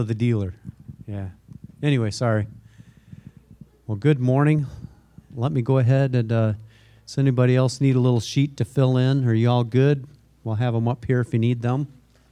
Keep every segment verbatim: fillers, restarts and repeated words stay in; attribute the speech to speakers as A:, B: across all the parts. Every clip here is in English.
A: The dealer. Yeah. Anyway, sorry. Well, good morning. Let me go ahead and, uh, does anybody else need a little sheet to fill in? Are you all good? We'll have them up here if you need them.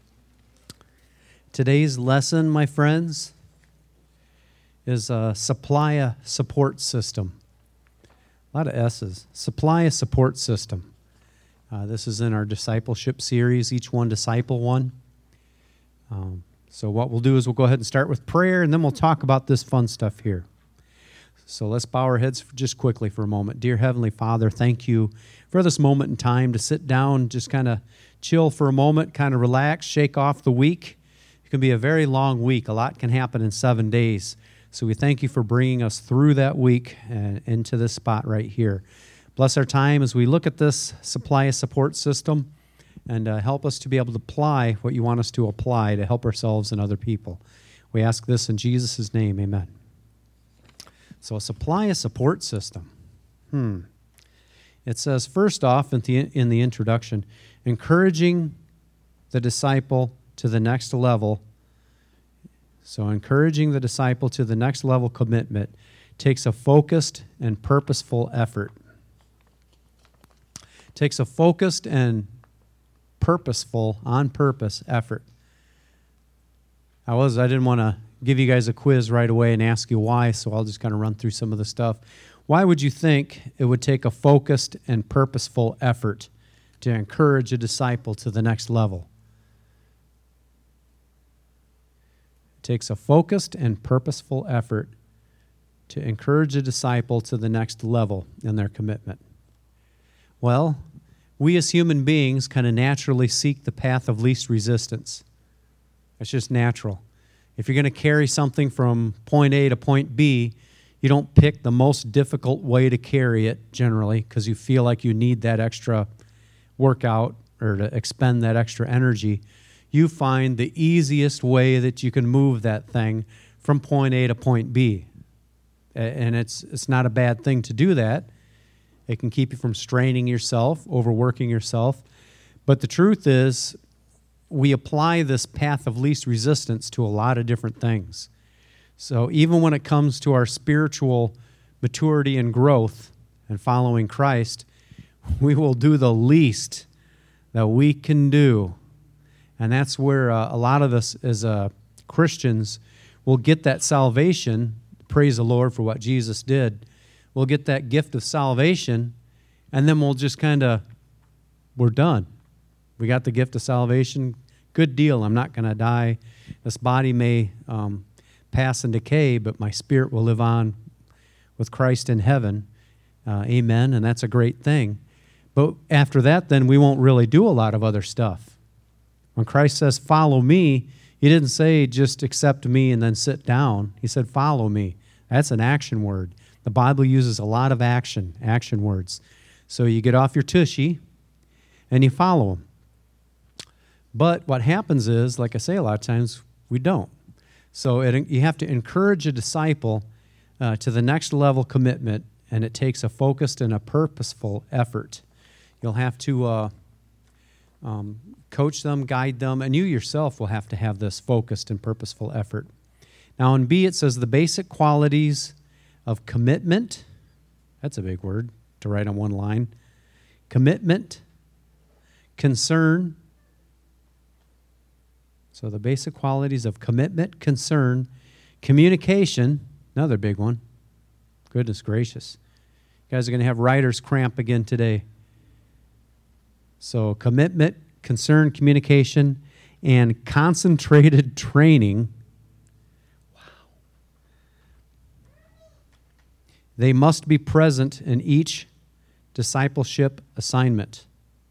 A: Today's lesson, my friends, is a supply a support system. A lot of S's. Supply a support system. Uh, this is in our discipleship series, each one disciple one. Um, So what we'll do is we'll go ahead and start with prayer, and then we'll talk about this fun stuff here. So let's bow our heads just quickly for a moment. Dear Heavenly Father, thank you for this moment in time to sit down, just kind of chill for a moment, kind of relax, shake off the week. It can be a very long week. A lot can happen in seven days. So we thank you for bringing us through that week and into this spot right here. Bless our time as we look at this supply a support system. And uh, help us to be able to apply what you want us to apply to help ourselves and other people. We ask this in Jesus' name, amen. So supply a support system. Hmm. It says, first off, in the, in the introduction, encouraging the disciple to the next level. So encouraging the disciple to the next level commitment takes a focused and purposeful effort. Takes a focused and purposeful, on purpose effort. I was, I didn't want to give you guys a quiz right away and ask you why, so I'll just kind of run through some of the stuff. Why would you think it would take a focused and purposeful effort to encourage a disciple to the next level? It takes a focused and purposeful effort to encourage a disciple to the next level in their commitment. Well, we as human beings kind of naturally seek the path of least resistance. It's just natural. If you're going to carry something from point A to point B, you don't pick the most difficult way to carry it generally because you feel like you need that extra workout or to expend that extra energy. You find the easiest way that you can move that thing from point A to point B. And it's it's not a bad thing to do that. It can keep you from straining yourself, overworking yourself. But the truth is, we apply this path of least resistance to a lot of different things. So even when it comes to our spiritual maturity and growth and following Christ, we will do the least that we can do. And that's where uh, a lot of us as uh, Christians will get that salvation. Praise the Lord for what Jesus did. We'll get that gift of salvation, and then we'll just kind of, we're done. We got the gift of salvation. Good deal. I'm not going to die. This body may um, pass and decay, but my spirit will live on with Christ in heaven. Uh, amen, and that's a great thing. But after that, then we won't really do a lot of other stuff. When Christ says, follow me, he didn't say just accept me and then sit down. He said, follow me. That's an action word. The Bible uses a lot of action, action words. So you get off your tushy and you follow them. But what happens is, like I say a lot of times, we don't. So it, you have to encourage a disciple uh, to the next level commitment, and it takes a focused and a purposeful effort. You'll have to uh, um, coach them, guide them, and you yourself will have to have this focused and purposeful effort. Now in B it says the basic qualities of commitment, that's a big word to write on one line. Commitment, concern. So the basic qualities of commitment, concern, communication, another big one. Goodness gracious. You guys are going to have writer's cramp again today. So commitment, concern, communication, and concentrated training. They must be present in each discipleship assignment.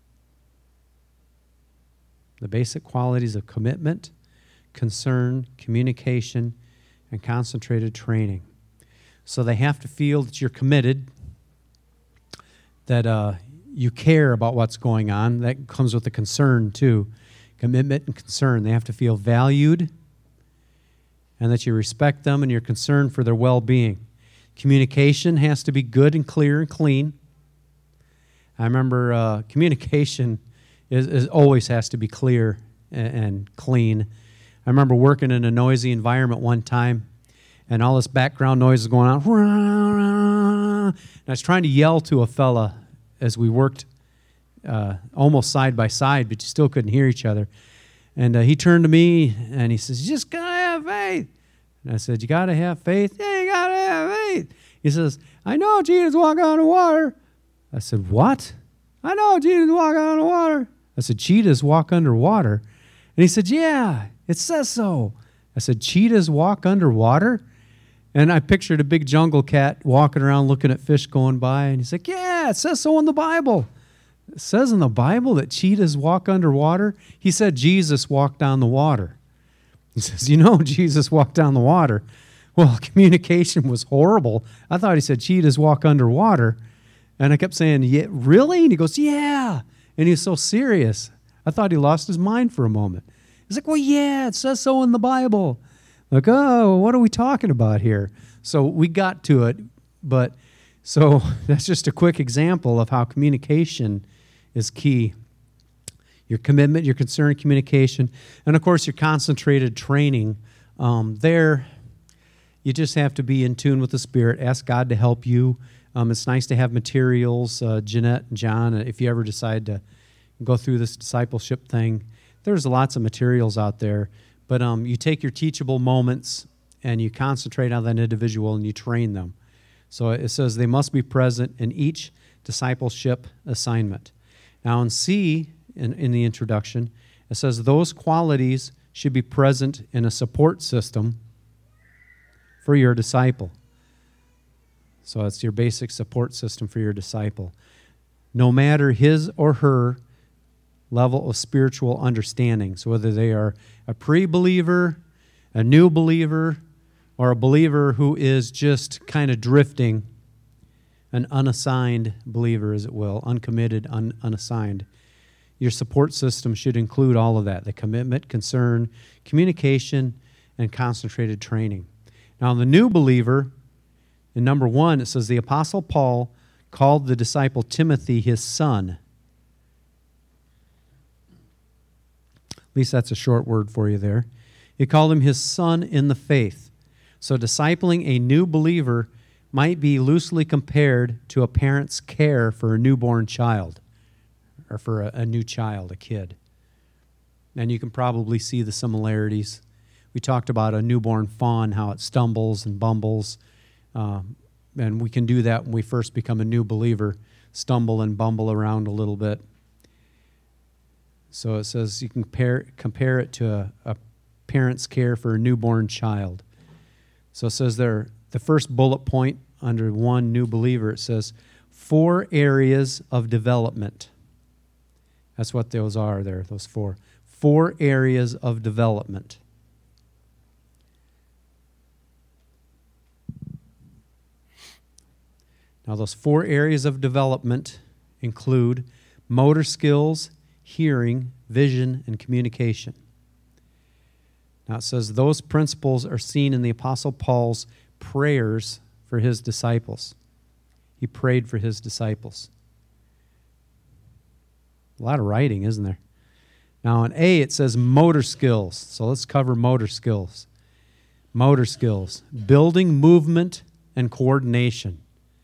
A: The basic qualities of commitment, concern, communication, and concentrated training. So they have to feel that you're committed, that uh, you care about what's going on. That comes with the concern too. Commitment and concern. They have to feel valued and that you respect them and you're concerned for their well-being. Communication has to be good and clear and clean. I remember uh, communication is, is always has to be clear and, and clean. I I remember working in a noisy environment one time, and all this background noise is going on. And I was trying to yell to a fella as we worked uh, almost side by side, but you still couldn't hear each other. And uh, he turned to me, and he says, you just got to have faith. And I said, you got to have faith? Yeah, you got to have faith. He says, I know Jesus walked on the water. I said, what? I know Jesus walked on the water. I said, cheetahs walk underwater. And he said, yeah, it says so. I said, cheetahs walk underwater? And I pictured a big jungle cat walking around looking at fish going by. And he's like, yeah, it says so in the Bible. It says in the Bible that cheetahs walk underwater? He said Jesus walked on the water. He says, you know, Jesus walked down the water. Well, communication was horrible. I thought he said cheetahs walk underwater. And I kept saying, yeah, really? And he goes, yeah. And he was so serious. I thought he lost his mind for a moment. He's like, well, yeah, it says so in the Bible. Like, oh, what are we talking about here? So we got to it, but so that's just a quick example of how communication is key. Your commitment, your concern, communication, and of course your concentrated training. Um, there, you just have to be in tune with the Spirit. Ask God to help you. Um, it's nice to have materials. Uh, Jeanette and John, if you ever decide to go through this discipleship thing, there's lots of materials out there. But um, you take your teachable moments and you concentrate on that individual and you train them. So it says they must be present in each discipleship assignment. Now in C, in, in the introduction, it says those qualities should be present in a support system for your disciple. So it's your basic support system for your disciple. No matter his or her level of spiritual understanding. So whether they are a pre-believer, a new believer, or a believer who is just kind of drifting, an unassigned believer, as it will, uncommitted, un- unassigned. Your support system should include all of that, the commitment, concern, communication, and concentrated training. Now, the new believer, in number one, it says, the Apostle Paul called the disciple Timothy his son. At least that's a short word for you there. He called him his son in the faith. So discipling a new believer might be loosely compared to a parent's care for a newborn child, or for a, a new child, a kid. And you can probably see the similarities. We talked about a newborn fawn, how it stumbles and bumbles. Um, and we can do that when we first become a new believer, stumble and bumble around a little bit. So it says you can compare, compare it to a, a parent's care for a newborn child. So it says there, the first bullet point under one new believer, it says four areas of development. That's what those are there, those four. Four areas of development. Now, those four areas of development include motor skills, hearing, vision, and communication. Now, it says those principles are seen in the Apostle Paul's prayers for his disciples. He prayed for his disciples. A lot of writing, isn't there? Now, in A, it says motor skills. So let's cover motor skills. Motor skills. Building movement and coordination.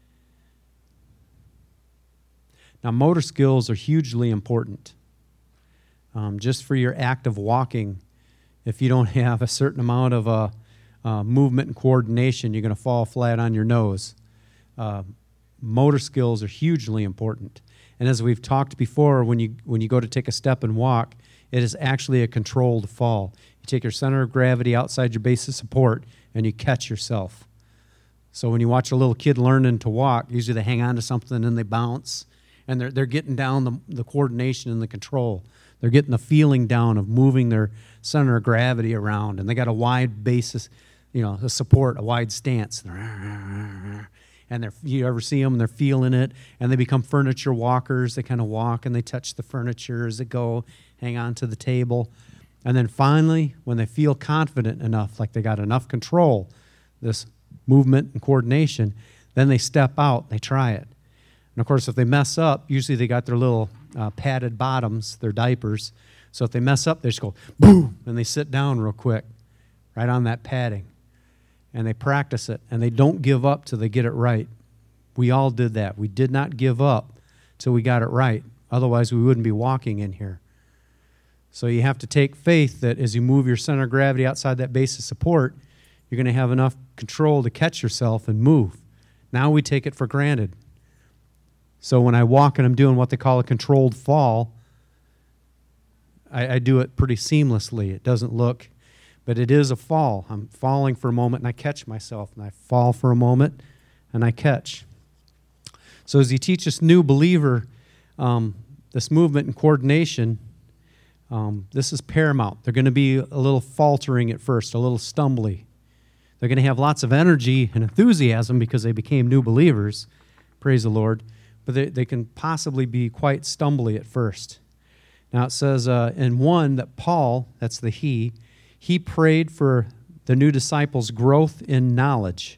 A: Now, motor skills are hugely important. Um, just for your act of walking, if you don't have a certain amount of uh, uh, movement and coordination, you're going to fall flat on your nose. Uh, motor skills are hugely important. And as we've talked before, when you when you go to take a step and walk, it is actually a controlled fall. You take your center of gravity outside your base of support, and you catch yourself. So when you watch a little kid learning to walk, usually they hang on to something and they bounce, and they're they're getting down the, the coordination and the control. They're getting the feeling down of moving their center of gravity around, and they got a wide basis, you know, a support, a wide stance. And they're, you ever see them, and they're feeling it, and they become furniture walkers. They kind of walk, and they touch the furniture as they go, hang on to the table. And then finally, when they feel confident enough, like they got enough control, this movement and coordination, then they step out, they try it. And of course, if they mess up, usually they got their little uh, padded bottoms, their diapers, So if they mess up, they just go, boom, and they sit down real quick, right on that padding. And they practice it, and they don't give up till they get it right. We all did that. We did not give up till we got it right. Otherwise, we wouldn't be walking in here. So you have to take faith that as you move your center of gravity outside that base of support, you're going to have enough control to catch yourself and move. Now we take it for granted. So when I walk and I'm doing what they call a controlled fall, I, I do it pretty seamlessly. It doesn't look, but it is a fall. I'm falling for a moment and I catch myself, and I fall for a moment and I catch. So as he teaches new believer um, this movement and coordination, um, this is paramount. They're going to be a little faltering at first, a little stumbly. They're going to have lots of energy and enthusiasm because they became new believers, praise the Lord, but they, they can possibly be quite stumbly at first. Now it says uh, in one that Paul, that's the he, he prayed for the new disciples' growth in knowledge.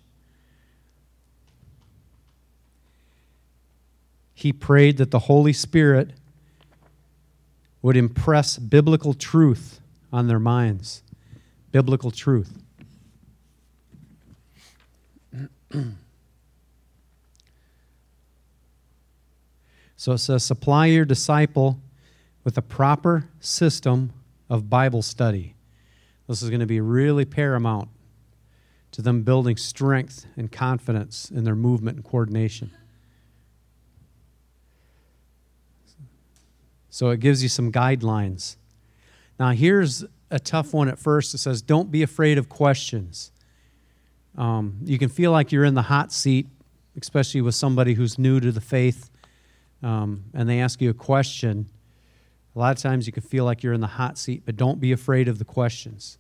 A: He prayed that the Holy Spirit would impress biblical truth on their minds. Biblical truth. So it says, supply your disciple with a proper system of Bible study. This is going to be really paramount to them building strength and confidence in their movement and coordination. So it gives you some guidelines. Now here's a tough one at first. It says, don't be afraid of questions. Um, you can feel like you're in the hot seat, especially with somebody who's new to the faith, um, and they ask you a question. A lot of times you can feel like you're in the hot seat, but don't be afraid of the questions.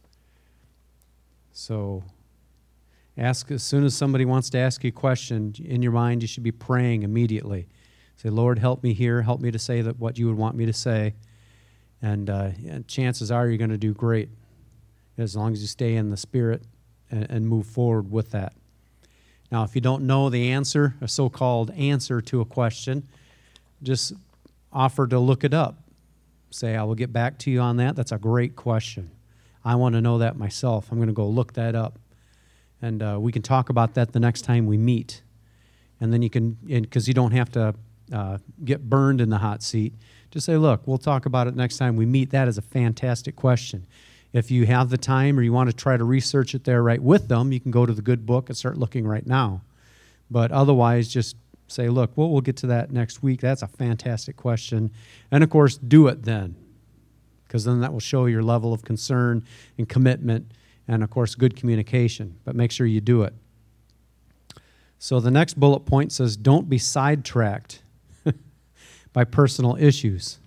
A: So ask as soon as somebody wants to ask you a question, in your mind you should be praying immediately. Say, Lord, help me here. Help me to say that what you would want me to say. And, uh, and chances are you're going to do great as long as you stay in the Spirit and, and move forward with that. Now, if you don't know the answer, a so-called answer to a question, just offer to look it up. Say, I will get back to you on that. That's a great question. I want to know that myself. I'm going to go look that up. And uh, we can talk about that the next time we meet. And then you can, because you don't have to uh, get burned in the hot seat, just say, look, we'll talk about it next time we meet. That is a fantastic question. If you have the time or you want to try to research it there right with them, you can go to the good book and start looking right now. But otherwise, just say, look, well, we'll get to that next week. That's a fantastic question. And, of course, do it then, because then that will show your level of concern and commitment and, of course, good communication. But make sure you do it. So the next bullet point says, don't be sidetracked by personal issues.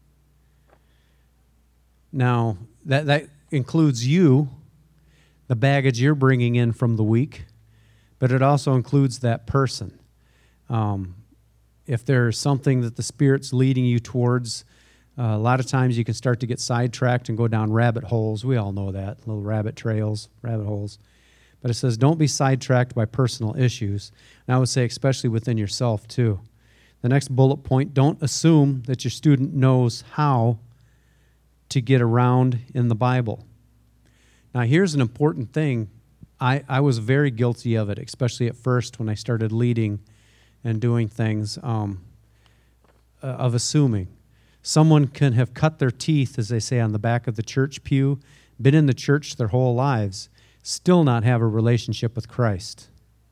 A: Now, that, that includes you, the baggage you're bringing in from the week, but it also includes that person. Um, if there's something that the Spirit's leading you towards, uh, a lot of times you can start to get sidetracked and go down rabbit holes. We all know that, little rabbit trails, rabbit holes. But it says, don't be sidetracked by personal issues. And I would say especially within yourself, too. The next bullet point, don't assume that your student knows how to get around in the Bible. Now, here's an important thing. I, I was very guilty of it, especially at first when I started leading and doing things, um, uh, of assuming. Someone can have cut their teeth, as they say, on the back of the church pew, been in the church their whole lives, still not have a relationship with Christ.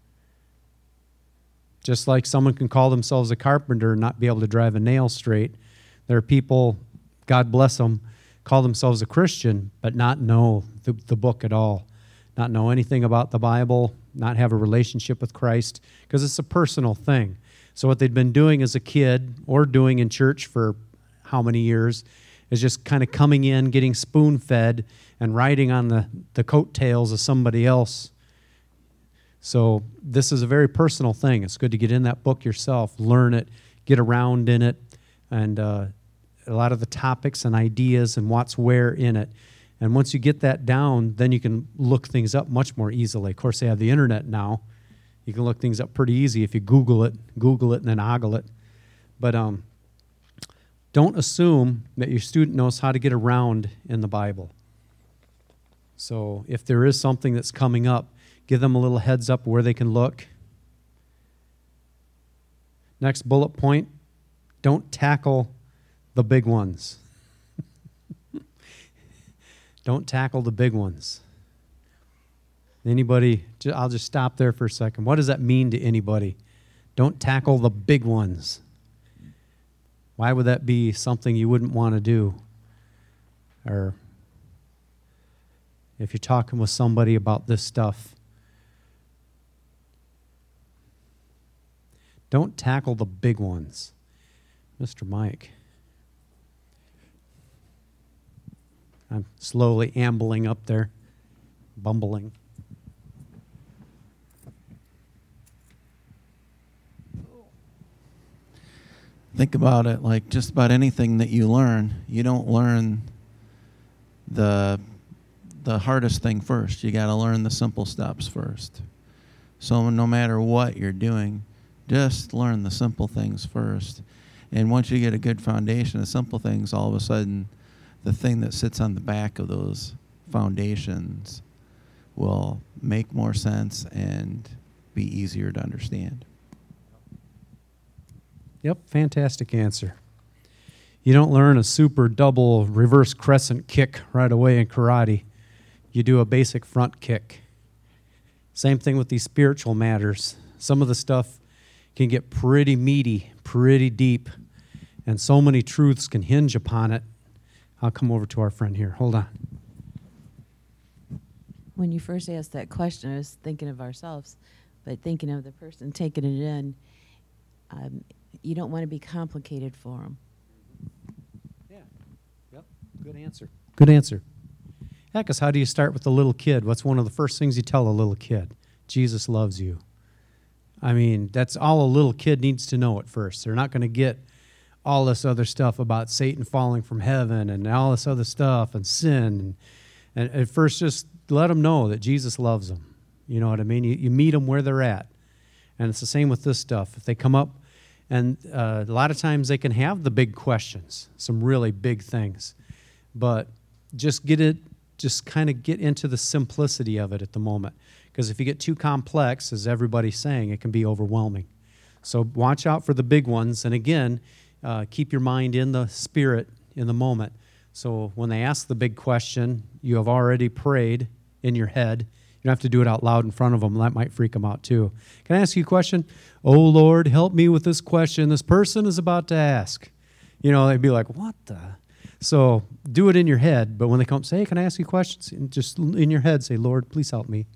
A: Just like someone can call themselves a carpenter and not be able to drive a nail straight, there are people, God bless them, call themselves a Christian, but not know the, the book at all, not know anything about the Bible, not have a relationship with Christ, because it's a personal thing. So what they'd been doing as a kid or doing in church for how many years is just kind of coming in, getting spoon-fed, and riding on the, the coattails of somebody else. So this is a very personal thing. It's good to get in that book yourself, learn it, get around in it, and uh, a lot of the topics and ideas and what's where in it. And once you get that down, then you can look things up much more easily. Of course, they have the internet now. You can look things up pretty easy if you Google it, Google it, and then ogle it. But um, Don't assume that your student knows how to get around in the Bible. So if there is something that's coming up, give them a little heads up where they can look. Next bullet point, don't tackle the big ones. Don't tackle the big ones. Anybody, I'll just stop there for a second. What does that mean to anybody? Don't tackle the big ones. Why would that be something you wouldn't want to do? Or if you're talking with somebody about this stuff, don't tackle the big ones. Mister Mike. I'm slowly ambling up there, bumbling.
B: Think about it like just about anything that you learn. You don't learn the the hardest thing first. You got to learn the simple steps first. So no matter what you're doing, just learn the simple things first. And once you get a good foundation of simple things, all of a sudden, the thing that sits on the back of those foundations will make more sense and be easier to understand.
A: Yep, fantastic answer. You don't learn a super double reverse crescent kick right away in karate. You do a basic front kick. Same thing with these spiritual matters. Some of the stuff can get pretty meaty, pretty deep, and so many truths can hinge upon it. I'll come over to our friend here. Hold on.
C: When you first asked that question, I was thinking of ourselves, but thinking of the person taking it in, um, you don't want to be complicated for them.
A: Yeah. Yep. Good answer. Good answer. Heck, how do you start with a little kid? What's one of the first things you tell a little kid? Jesus loves you. I mean, that's all a little kid needs to know at first. They're not going to get all this other stuff about Satan falling from heaven and all this other stuff and sin. And, and at first, just let them know that Jesus loves them. You know what I mean? You, you meet them where they're at. And it's the same with this stuff. If they come up, and uh, a lot of times they can have the big questions, some really big things. But just get it, just kind of get into the simplicity of it at the moment. Because if you get too complex, as everybody's saying, it can be overwhelming. So watch out for the big ones. And again, uh, keep your mind in the spirit in the moment. So when they ask the big question, you have already prayed in your head. You don't have to do it out loud in front of them. That might freak them out too. Can I ask you a question? Oh, Lord, help me with this question this person is about to ask. You know, they'd be like, what the? So do it in your head. But when they come say, hey, can I ask you questions? And just in your head say, Lord, please help me.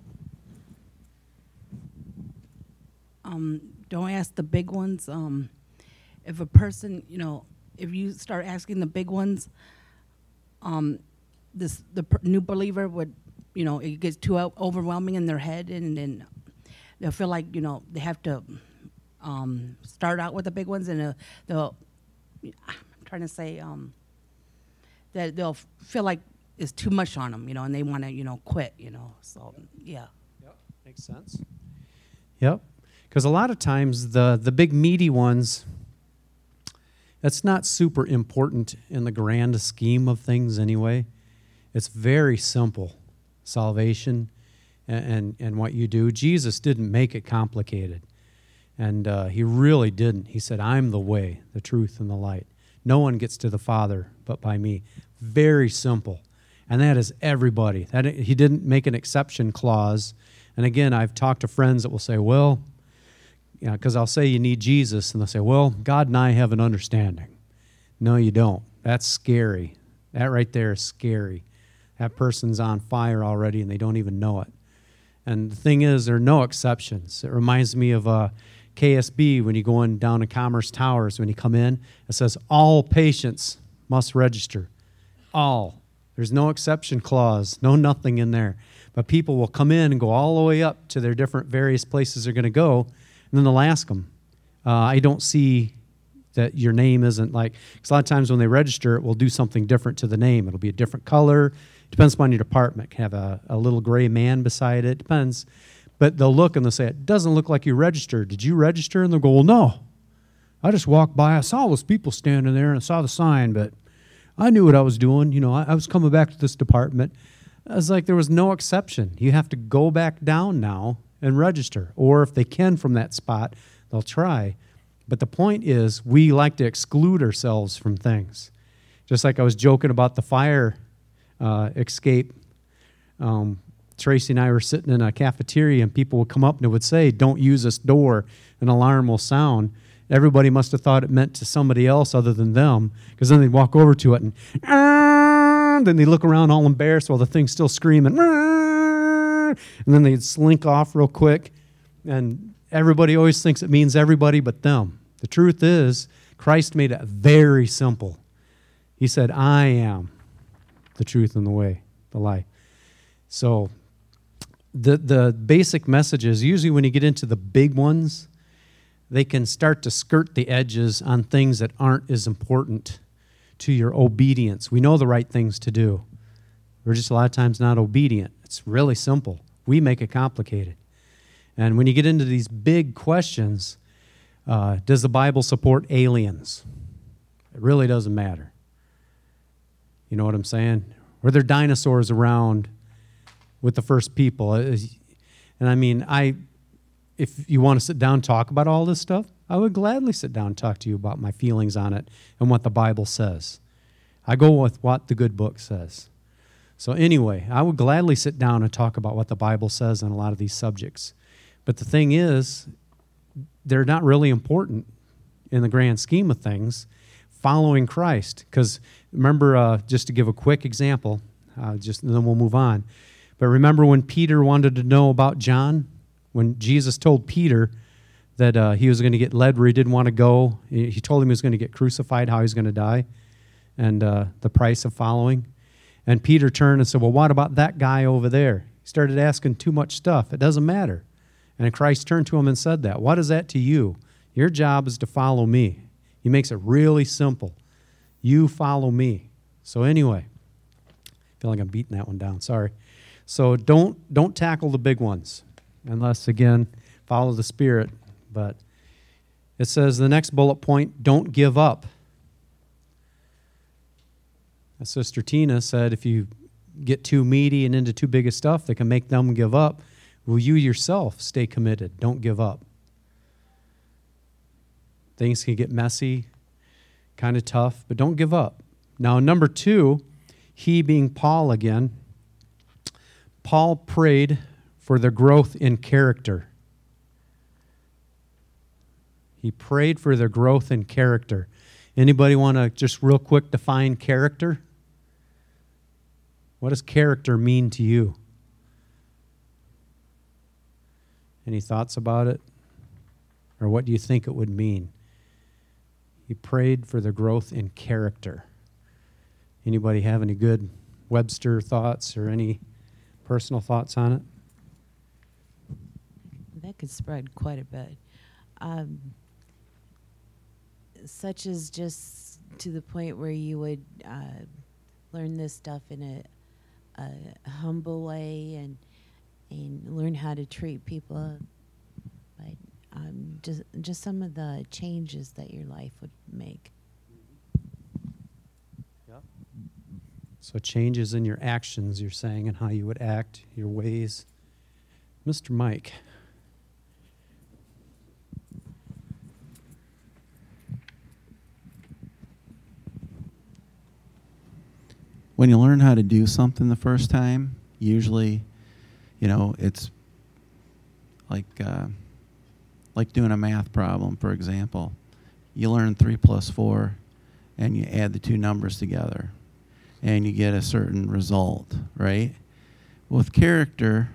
D: Um, don't ask the big ones. Um, if a person, you know, if you start asking the big ones, um, this the per- new believer would, you know, it gets too out- overwhelming in their head, and then they'll feel like, you know, they have to um, start out with the big ones, and uh, they'll, I'm trying to say, um, that they'll feel like it's too much on them, you know, and they want to, you know, quit, you know. So, yeah.
A: Yep, makes sense. Yep. Because a lot of times the, the big meaty ones, that's not super important in the grand scheme of things anyway. It's very simple, salvation and, and, and what you do. Jesus didn't make it complicated. And uh, he really didn't. He said, I'm the way, the truth, and the light. No one gets to the Father but by me. Very simple. And that is everybody. That he didn't make an exception clause. And again, I've talked to friends that will say, well, you know, because I'll say you need Jesus, and they'll say, well, God and I have an understanding. No, you don't. That's scary. That right there is scary. That person's on fire already, and they don't even know it. And the thing is, there are no exceptions. It reminds me of uh, K S B when you go in down to Commerce Towers. When you come in, it says, all patients must register. All. There's no exception clause, no nothing in there. But people will come in and go all the way up to their different various places they're going to go, and then they'll ask them, uh, I don't see that your name isn't like, because a lot of times when they register, it will do something different to the name. It'll be a different color. Depends upon your department. It can have a, a little gray man beside it. Depends. But they'll look and they'll say, it doesn't look like you registered. Did you register? And they'll go, well, no. I just walked by. I saw those people standing there, and I saw the sign, but I knew what I was doing. You know, I, I was coming back to this department. I was like, there was no exception. You have to go back down now and register. Or if they can from that spot, they'll try. But the point is, we like to exclude ourselves from things. Just like I was joking about the fire uh, escape. Um, Tracy and I were sitting in a cafeteria, and people would come up and it would say, don't use this door, an alarm will sound. Everybody must have thought it meant to somebody else other than them, because then they'd walk over to it, and "Arr!" then they'd look around all embarrassed while the thing's still screaming, "Arr!" and then they'd slink off real quick, and everybody always thinks it means everybody but them. The truth is, Christ made it very simple. He said, I am the truth and the way, the life. So the the basic message is, usually when you get into the big ones, they can start to skirt the edges on things that aren't as important to your obedience. We know the right things to do. We're just a lot of times not obedient. It's really simple. We make it complicated. And when you get into these big questions, uh, does the Bible support aliens? It really doesn't matter. You know what I'm saying? Were there dinosaurs around with the first people? And I mean, I... if you want to sit down and talk about all this stuff, I would gladly sit down and talk to you about my feelings on it and what the Bible says. I go with what the good book says. So anyway, I would gladly sit down and talk about what the Bible says on a lot of these subjects. But the thing is, they're not really important in the grand scheme of things, following Christ. Because remember, uh, just to give a quick example, uh, just and then we'll move on. But remember when Peter wanted to know about John? When Jesus told Peter that uh, he was going to get led where he didn't want to go, he told him he was going to get crucified, how he was going to die, and uh, the price of following. And Peter turned and said, well, what about that guy over there? He started asking too much stuff. It doesn't matter. And Christ turned to him and said that. What is that to you? Your job is to follow me. He makes it really simple. You follow me. So anyway, I feel like I'm beating that one down. Sorry. So don't don't tackle the big ones. Unless, again, follow the Spirit. But it says the next bullet point, don't give up. As Sister Tina said, if you get too meaty and into too big of stuff that can make them give up, will you yourself stay committed? Don't give up. Things can get messy, kind of tough, but don't give up. Now, number two, he being Paul again, Paul prayed for their growth in character. He prayed for their growth in character. Anybody want to just real quick define character? What does character mean to you? Any thoughts about it? Or what do you think it would mean? He prayed for their growth in character. Anybody have any good Webster thoughts or any personal thoughts on it?
C: That could spread quite a bit. Um, such as just to the point where you would uh, learn this stuff in a, a humble way and and learn how to treat people. But um, just just some of the changes that your life would make.
A: Yep. So changes in your actions, you're saying, and how you would act, your ways. Mister Mike.
B: When you learn how to do something the first time, usually, you know, it's like uh, like doing a math problem, for example. You learn three plus four, and you add the two numbers together, and you get a certain result, right? With character,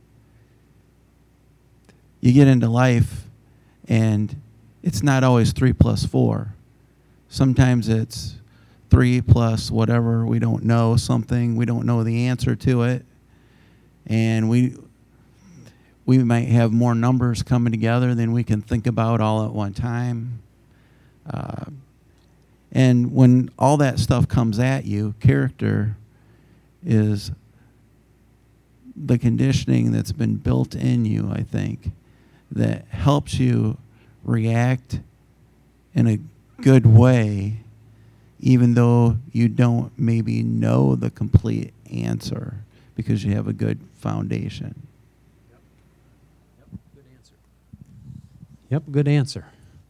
B: you get into life, and it's not always three plus four. Sometimes it's three plus whatever, we don't know something, we don't know the answer to it, and we we might have more numbers coming together than we can think about all at one time. Uh, and when all that stuff comes at you, character is the conditioning that's been built in you, I think, that helps you react in a good way, even though you don't maybe know the complete answer, because you have a good foundation.
A: Yep, good answer.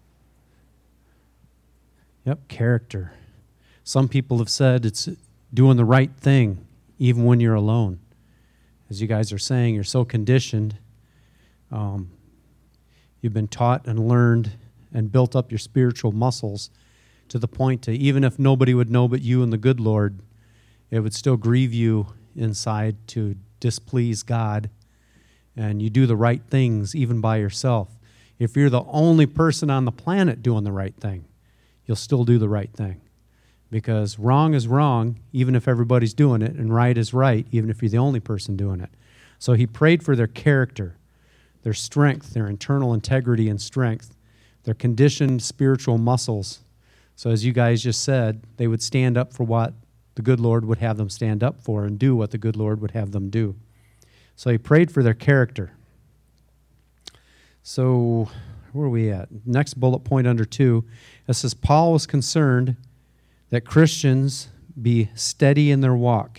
A: Yep, character. Some people have said it's doing the right thing even when you're alone. As you guys are saying, you're so conditioned. Um, you've been taught and learned and built up your spiritual muscles to the point to, even if nobody would know but you and the good Lord, it would still grieve you inside to displease God. And you do the right things even by yourself. If you're the only person on the planet doing the right thing, you'll still do the right thing. Because wrong is wrong, even if everybody's doing it, and right is right, even if you're the only person doing it. So he prayed for their character, their strength, their internal integrity and strength, their conditioned spiritual muscles. So as you guys just said, they would stand up for what the good Lord would have them stand up for and do what the good Lord would have them do. So he prayed for their character. So where are we at? Next bullet point under two, it says Paul was concerned that Christians be steady in their walk.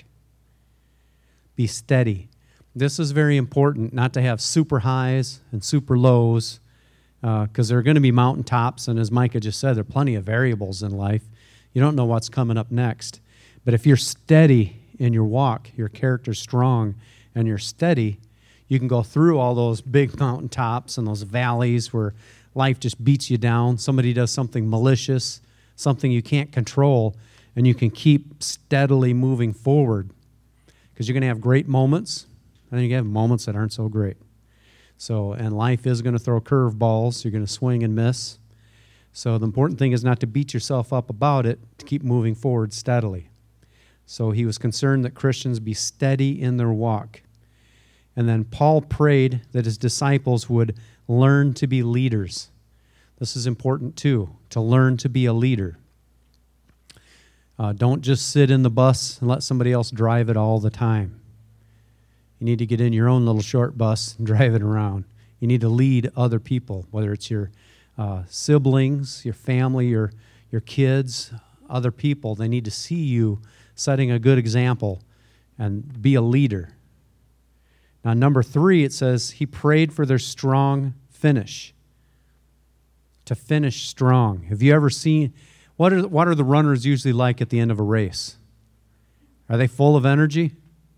A: Be steady. This is very important, not to have super highs and super lows, because uh, there are going to be mountaintops, and as Micah just said, there are plenty of variables in life. You don't know what's coming up next. But if you're steady in your walk, your character's strong, and you're steady, you can go through all those big mountaintops and those valleys where life just beats you down. Somebody does something malicious, something you can't control, and you can keep steadily moving forward. Because you're going to have great moments, and then you're going to have moments that aren't so great. So, and life is going to throw curveballs. You're going to swing and miss. So the important thing is not to beat yourself up about it, to keep moving forward steadily. So he was concerned that Christians be steady in their walk. And then Paul prayed that his disciples would learn to be leaders. This is important too, to learn to be a leader. Uh, don't just sit in the bus and let somebody else drive it all the time. You need to get in your own little short bus and drive it around. You need to lead other people, whether it's your uh, siblings, your family, your, your kids, other people. They need to see you setting a good example and be a leader. Now, number three, it says he prayed for their strong finish. To finish strong. Have you ever seen, what are, what are the runners usually like at the end of a race? Are they full of energy?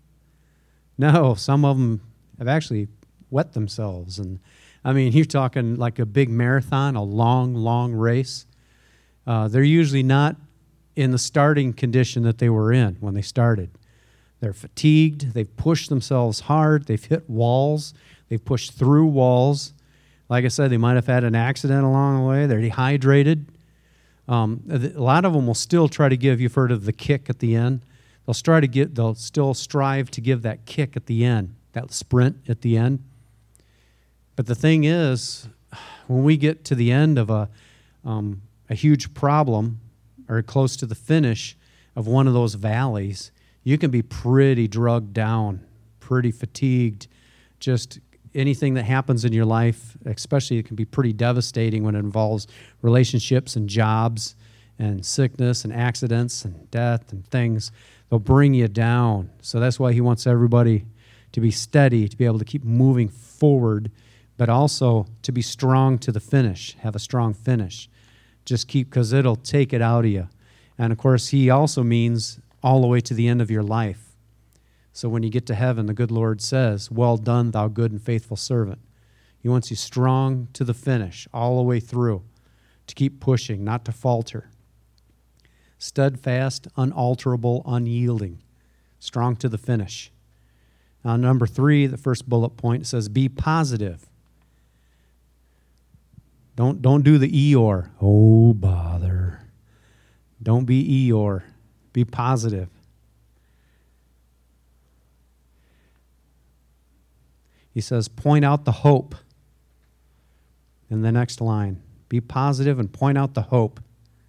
A: No, some of them have actually wet themselves. And I mean, you're talking like a big marathon, a long, long race. Uh, they're usually not in the starting condition that they were in when they started. They're fatigued. They've pushed themselves hard. They've hit walls. They've pushed through walls. Like I said, they might have had an accident along the way. They're dehydrated. Um, a lot of them will still try to give, you've heard of the kick at the end. They'll try to get. They'll still strive to give that kick at the end, that sprint at the end. But the thing is, when we get to the end of a um, a huge problem or close to the finish of one of those valleys, you can be pretty drugged down, pretty fatigued. Just anything that happens in your life, especially it can be pretty devastating when it involves relationships and jobs and sickness and accidents and death and things. They'll bring you down. So that's why he wants everybody to be steady, to be able to keep moving forward, but also to be strong to the finish, have a strong finish. Just keep, because it'll take it out of you. And of course, he also means all the way to the end of your life. So when you get to heaven, the good Lord says, "Well done, thou good and faithful servant." He wants you strong to the finish, all the way through, to keep pushing, not to falter. Steadfast, unalterable, unyielding, strong to the finish. Now, number three, the first bullet point, says, be positive. Don't, don't do the Eeyore. Oh, bother. Don't be Eeyore. Be positive. He says, point out the hope. In the next line, be positive and point out the hope.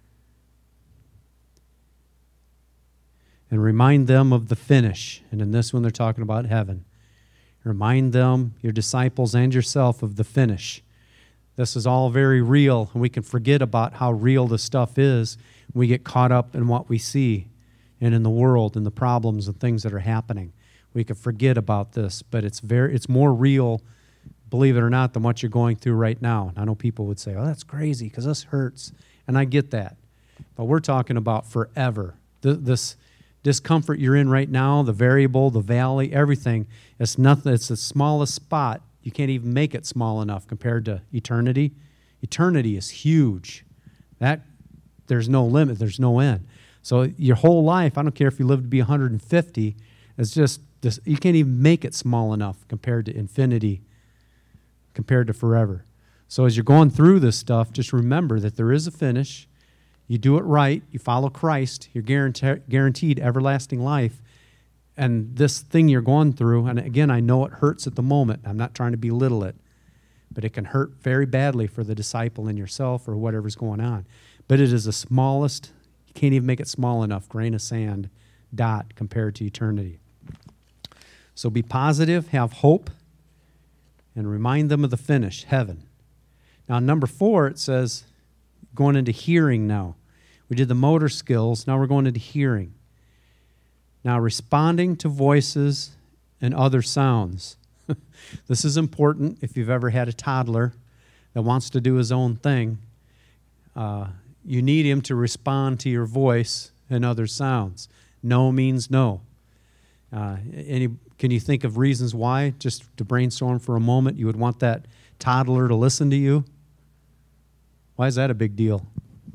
A: And remind them of the finish. And in this one, they're talking about heaven. Remind them, your disciples and yourself, of the finish. This is all very real, and we can forget about how real this stuff is. We get caught up in what we see and in the world and the problems and things that are happening. We can forget about this, but it's very it's more real, believe it or not, than what you're going through right now. And I know people would say, oh, that's crazy because this hurts. And I get that. But we're talking about forever. Th- this discomfort you're in right now, the variable, the valley, everything, it's nothing. It's the smallest spot. You can't even make it small enough compared to eternity. Eternity is huge. That there's no limit. There's no end. So your whole life, I don't care if you live to be one hundred fifty, it's just this, you can't even make it small enough compared to infinity, compared to forever. So as you're going through this stuff, just remember that there is a finish. You do it right. You follow Christ. You're guaranteed guaranteed everlasting life. And this thing you're going through, and again, I know it hurts at the moment. I'm not trying to belittle it, but it can hurt very badly for the disciple and yourself or whatever's going on. But it is the smallest, you can't even make it small enough, grain of sand, dot, compared to eternity. So be positive, have hope, and remind them of the finish, heaven. Now, number four, it says, going into hearing now. We did the motor skills, now we're going into hearing. Now, responding to voices and other sounds. This is important if you've ever had a toddler that wants to do his own thing. Uh, you need him to respond to your voice and other sounds. No means no. Uh, any, can you think of reasons why, just to brainstorm for a moment, you would want that toddler to listen to you? Why is that a big deal?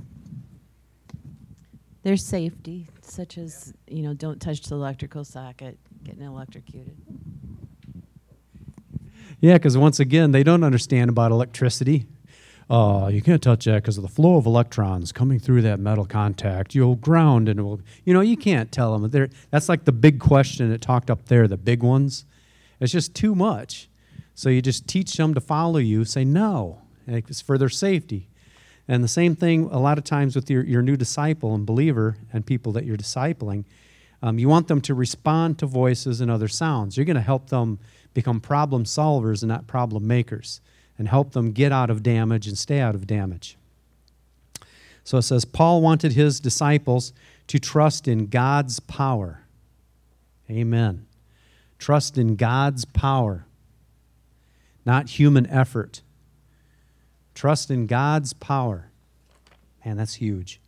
C: There's safety, such as, you know, don't touch the electrical socket, getting electrocuted.
A: Yeah, because once again, they don't understand about electricity. Uh, you can't touch that because of the flow of electrons coming through that metal contact. You'll ground and it will, you know, you can't tell them. They're, that's like the big question that talked up there, the big ones. It's just too much. So you just teach them to follow you, say no. It's for their safety. And the same thing a lot of times with your, your new disciple and believer and people that you're discipling. Um, you want them to respond to voices and other sounds. You're going to help them become problem solvers and not problem makers, and help them get out of damage and stay out of damage. So it says, Paul wanted his disciples to trust in God's power. Amen. Trust in God's power, not human effort. Trust in God's power. Man, that's huge.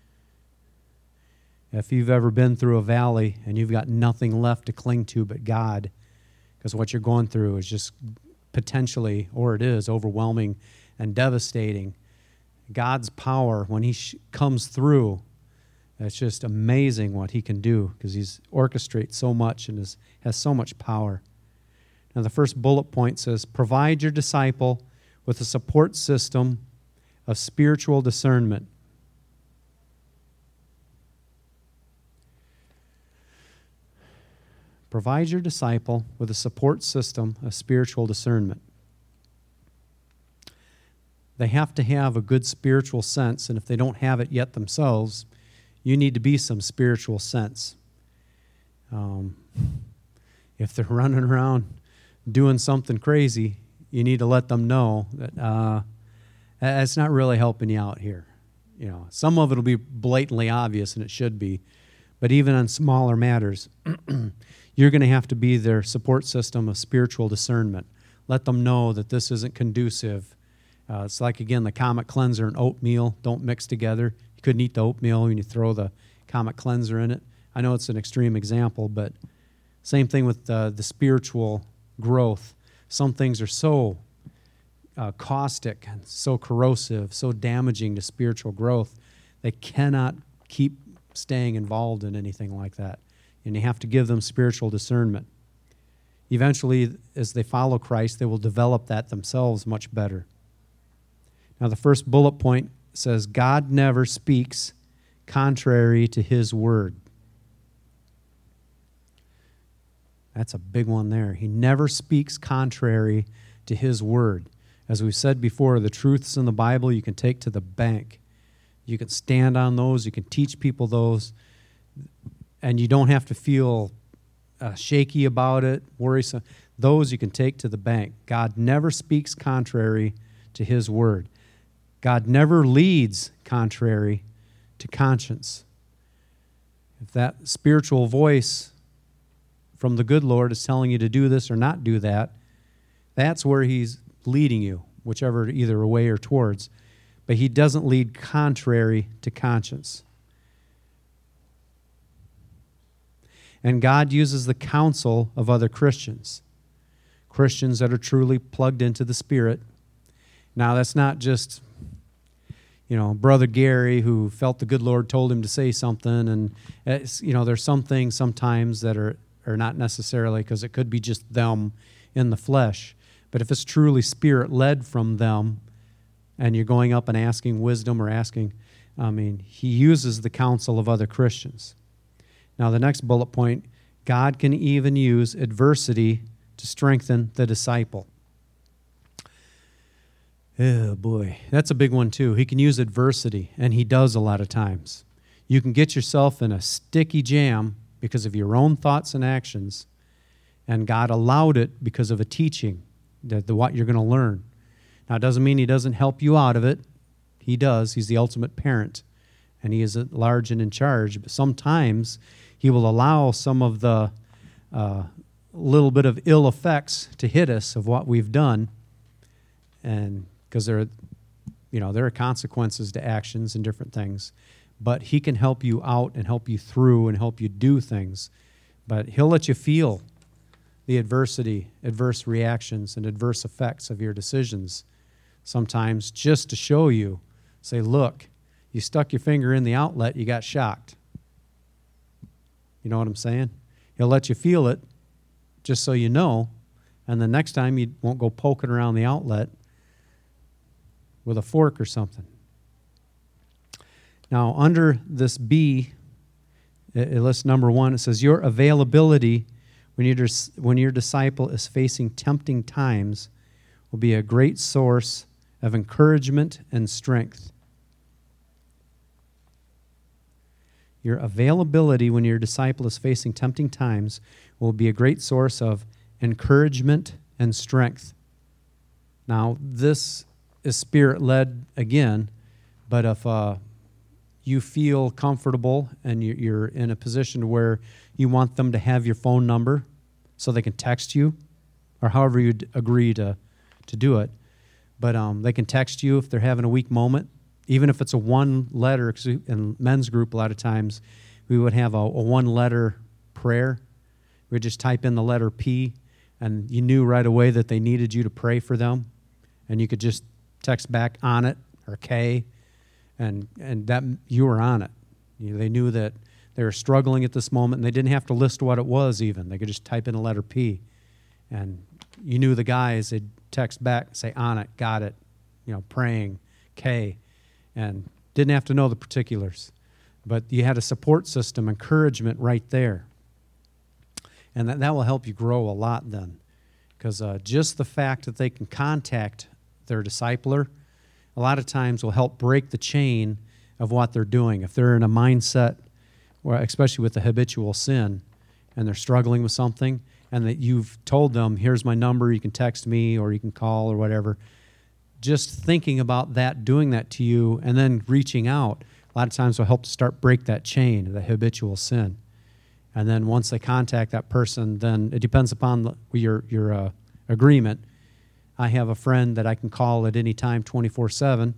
A: If you've ever been through a valley and you've got nothing left to cling to but God, because what you're going through is just potentially, or it is, overwhelming and devastating. God's power, when he sh- comes through, it's just amazing what he can do because he orchestrates so much and is, has so much power. Now, the first bullet point says, provide your disciple with a support system of spiritual discernment. Provide your disciple with a support system of spiritual discernment. They have to have a good spiritual sense, and if they don't have it yet themselves, you need to be some spiritual sense. Um, if they're running around doing something crazy, you need to let them know that uh, it's not really helping you out here. You know, some of it will be blatantly obvious, and it should be, but even on smaller matters, you're going to have to be their support system of spiritual discernment. Let them know that this isn't conducive. Uh, it's like, again, the Comet Cleanser and oatmeal don't mix together. You couldn't eat the oatmeal when you throw the Comet Cleanser in it. I know it's an extreme example, but same thing with uh, the spiritual growth. Some things are so uh, caustic and so corrosive, so damaging to spiritual growth, they cannot keep staying involved in anything like that. And you have to give them spiritual discernment. Eventually, as they follow Christ, they will develop that themselves much better. Now, the first bullet point says, God never speaks contrary to his word. That's a big one there. He never speaks contrary to his word. As we've said before, the truths in the Bible you can take to the bank. You can stand on those. You can teach people those. And you don't have to feel uh, shaky about it, worrisome. Those you can take to the bank. God never speaks contrary to His Word. God never leads contrary to conscience. If that spiritual voice from the good Lord is telling you to do this or not do that, that's where He's leading you, whichever either away or towards. But He doesn't lead contrary to conscience. And God uses the counsel of other Christians, Christians that are truly plugged into the Spirit. Now, that's not just, you know, Brother Gary who felt the good Lord told him to say something. And, it's, you know, there's some things sometimes that are, are not necessarily, because it could be just them in the flesh. But if it's truly Spirit-led from them, and you're going up and asking wisdom or asking, I mean, He uses the counsel of other Christians. Now, the next bullet point, God can even use adversity to strengthen the disciple. Oh, boy. That's a big one, too. He can use adversity, and He does a lot of times. You can get yourself in a sticky jam because of your own thoughts and actions, and God allowed it because of a teaching, that the, what you're going to learn. Now, it doesn't mean He doesn't help you out of it. He does. He's the ultimate parent, and He is at large and in charge. But sometimes He will allow some of the uh, little bit of ill effects to hit us of what we've done, and because there, are, you know, there are consequences to actions and different things. But He can help you out and help you through and help you do things. But He'll let you feel the adversity, adverse reactions, and adverse effects of your decisions. Sometimes just to show you, say, look, you stuck your finger in the outlet, you got shocked. You know what I'm saying? He'll let you feel it just so you know, and the next time you won't go poking around the outlet with a fork or something. Now, under this B, it lists number one, it says, your availability when your, when your disciple is facing tempting times will be a great source of encouragement and strength. Your availability when your disciple is facing tempting times will be a great source of encouragement and strength. Now, this is Spirit-led again, but if uh, you feel comfortable and you're in a position where you want them to have your phone number so they can text you, or however you agree to, to do it, but um, they can text you if they're having a weak moment, even if it's a one letter. Because in men's group, a lot of times we would have a, a one letter prayer. We'd just type in the letter P, and you knew right away that they needed you to pray for them, and you could just text back on it, or K, and and that you were on it. You know, they knew that they were struggling at this moment, and they didn't have to list what it was even. They could just type in a letter P, and you knew the guys, they'd text back, say, on it, got it, you know, praying, K, and didn't have to know the particulars. But you had a support system, encouragement right there. And that, that will help you grow a lot then. Because uh, just the fact that they can contact their discipler a lot of times will help break the chain of what they're doing. If they're in a mindset, where, especially with the habitual sin, and they're struggling with something, and that you've told them, here's my number, you can text me, or you can call, or whatever, just thinking about that, doing that to you, and then reaching out, a lot of times will help to start break that chain of the habitual sin. And then once they contact that person, then it depends upon the, your, your uh, agreement. I have a friend that I can call at any time twenty-four seven.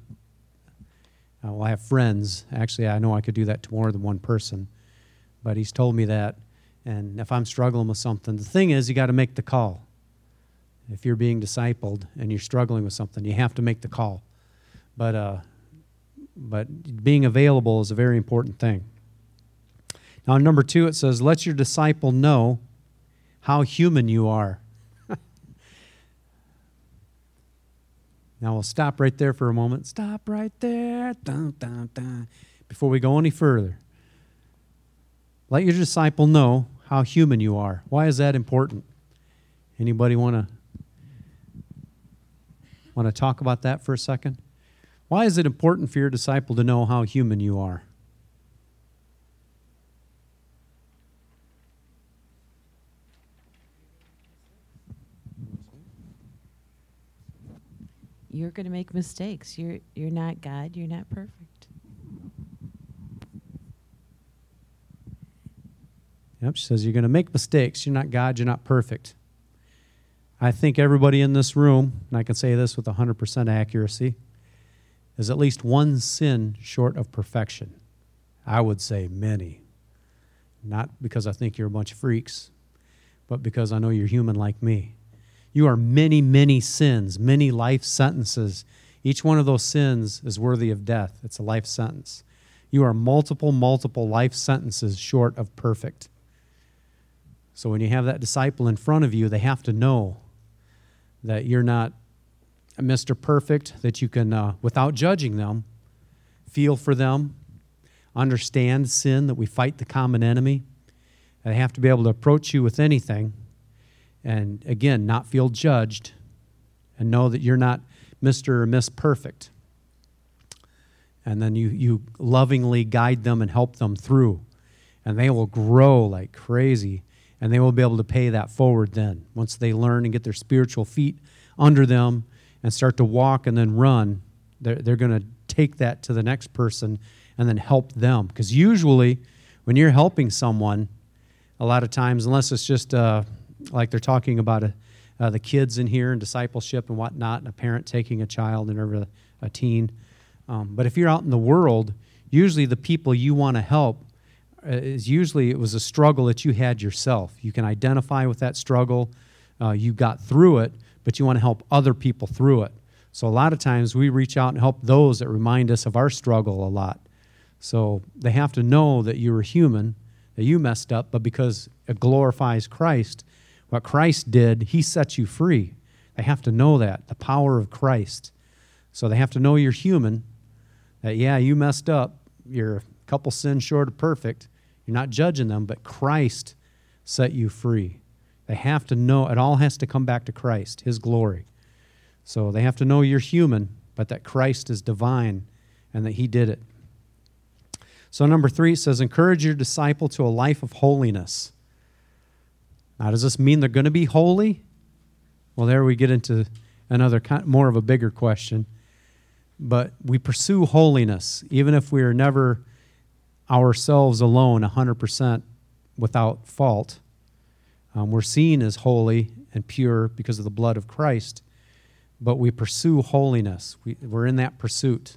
A: Uh, well, I have friends. Actually, I know I could do that to more than one person. But he's told me that. And if I'm struggling with something, the thing is you got to make the call. If you're being discipled and you're struggling with something, you have to make the call. But uh, but being available is a very important thing. Now, number two, it says, let your disciple know how human you are. Now, we'll stop right there for a moment. Stop right there. Dun, dun, dun. Before we go any further. Let your disciple know how human you are. Why is that important? Anybody want to want to talk about that for a second? Why is it important for your disciple to know how human you are?
C: you're going to make mistakes. You're you're not God. You're not perfect.
A: Yep, she says you're going to make mistakes. You're not God. You're not perfect. I think everybody in this room, and I can say this with one hundred percent accuracy, is at least one sin short of perfection. I would say many. Not because I think you're a bunch of freaks, but because I know you're human like me. You are many, many sins, many life sentences. Each one of those sins is worthy of death. It's a life sentence. You are multiple, multiple life sentences short of perfect. So when you have that disciple in front of you, they have to know that you're not Mister Perfect, that you can, uh, without judging them, feel for them, understand sin, that we fight the common enemy. They have to be able to approach you with anything and, again, not feel judged and know that you're not Mister or Miss Perfect. And then you, you lovingly guide them and help them through. And they will grow like crazy, and they will be able to pay that forward then. Once they learn and get their spiritual feet under them and start to walk and then run, they're, they're going to take that to the next person and then help them. Because usually when you're helping someone, a lot of times, unless it's just uh, like they're talking about a, uh, the kids in here and discipleship and whatnot, and a parent taking a child and over a teen. Um, but if you're out in the world, usually the people you want to help is usually it was a struggle that you had yourself. You can identify with that struggle. Uh, you got through it, but you want to help other people through it. So a lot of times we reach out and help those that remind us of our struggle a lot. So they have to know that you're human, that you messed up, but because it glorifies Christ, what Christ did, he set you free. They have to know that, the power of Christ. So they have to know you're human, that, yeah, you messed up. You're a couple sins short of perfect. You're not judging them, but Christ set you free. They have to know, it all has to come back to Christ, his glory. So they have to know you're human, but that Christ is divine and that he did it. So number three says, encourage your disciple to a life of holiness. Now, does this mean they're going to be holy? Well, there we get into another kind, more of a bigger question. But we pursue holiness, even if we are never ourselves alone one hundred percent without fault. Um, we're seen as holy and pure because of the blood of Christ, but we pursue holiness. We, we're in that pursuit.